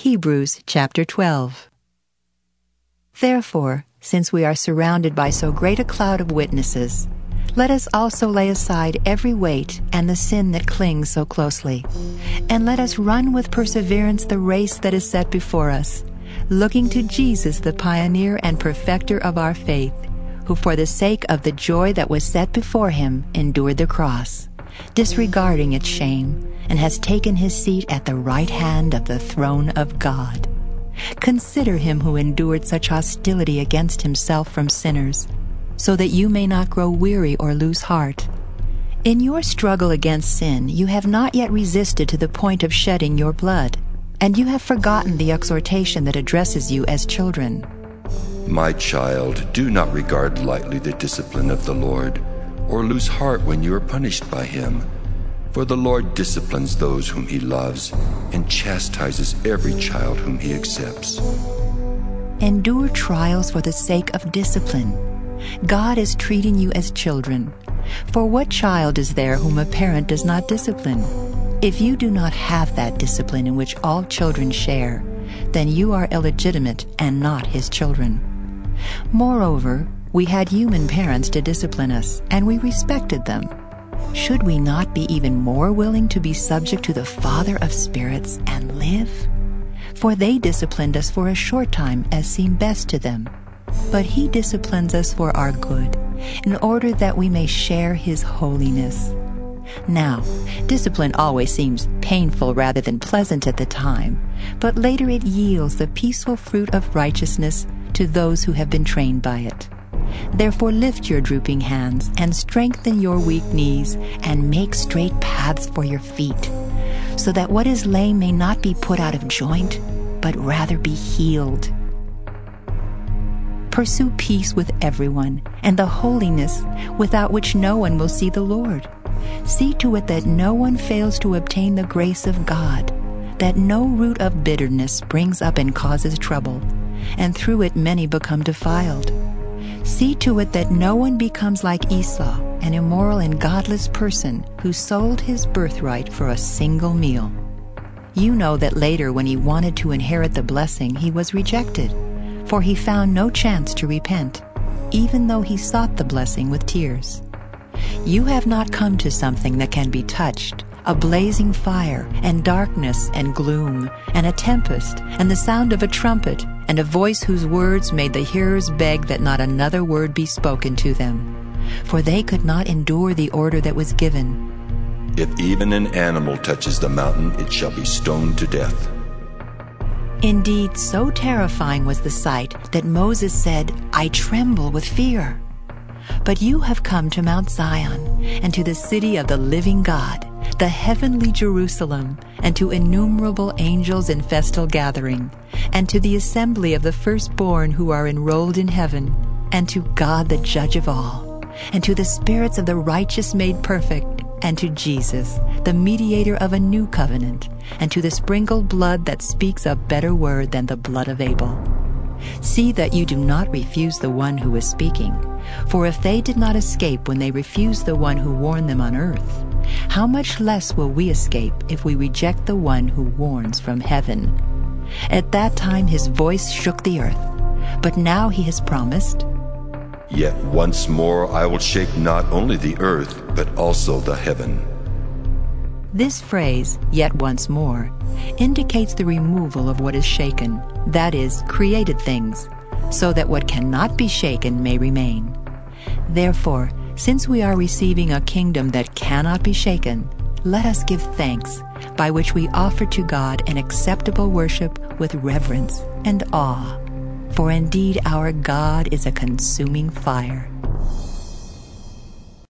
Hebrews chapter 12. Therefore, since we are surrounded by so great a cloud of witnesses, let us also lay aside every weight and the sin that clings so closely, and let us run with perseverance the race that is set before us, looking to Jesus, the pioneer and perfecter of our faith, who for the sake of the joy that was set before him endured the cross, disregarding its shame, and has taken his seat at the right hand of the throne of God. Consider him who endured such hostility against himself from sinners, so that you may not grow weary or lose heart. In your struggle against sin, you have not yet resisted to the point of shedding your blood, and you have forgotten the exhortation that addresses you as children. My child, do not regard lightly the discipline of the Lord, or lose heart when you are punished by him. For the Lord disciplines those whom he loves, and chastises every child whom he accepts. Endure trials for the sake of discipline. God is treating you as children. For what child is there whom a parent does not discipline? If you do not have that discipline in which all children share, then you are illegitimate and not his children. Moreover, we had human parents to discipline us, and we respected them. Should we not be even more willing to be subject to the Father of spirits and live? For they disciplined us for a short time as seemed best to them. But he disciplines us for our good, in order that we may share his holiness. Now, discipline always seems painful rather than pleasant at the time, but later it yields the peaceful fruit of righteousness to those who have been trained by it. Therefore lift your drooping hands and strengthen your weak knees and make straight paths for your feet, so that what is lame may not be put out of joint, but rather be healed. Pursue peace with everyone and the holiness without which no one will see the Lord. See to it that no one fails to obtain the grace of God, that no root of bitterness springs up and causes trouble, and through it many become defiled. See to it that no one becomes like Esau, an immoral and godless person who sold his birthright for a single meal. You know that later, when he wanted to inherit the blessing, he was rejected, for he found no chance to repent, even though he sought the blessing with tears. You have not come to something that can be touched, a blazing fire, and darkness, and gloom, and a tempest, and the sound of a trumpet, and a voice whose words made the hearers beg that not another word be spoken to them, for they could not endure the order that was given. If even an animal touches the mountain, it shall be stoned to death. Indeed, so terrifying was the sight that Moses said, "I tremble with fear." But you have come to Mount Zion, and to the city of the living God, the heavenly Jerusalem, and to innumerable angels in festal gathering, and to the assembly of the firstborn who are enrolled in heaven, and to God the judge of all, and to the spirits of the righteous made perfect, and to Jesus, the mediator of a new covenant, and to the sprinkled blood that speaks a better word than the blood of Abel. See that you do not refuse the one who is speaking, for if they did not escape when they refused the one who warned them on earth, how much less will we escape if we reject the one who warns from heaven? At that time his voice shook the earth, but now he has promised, Yet once more I will shake not only the earth, but also the heaven. This phrase, "yet once more," indicates the removal of what is shaken, that is, created things, so that what cannot be shaken may remain. Therefore, since we are receiving a kingdom that cannot be shaken, let us give thanks, by which we offer to God an acceptable worship with reverence and awe. For indeed our God is a consuming fire.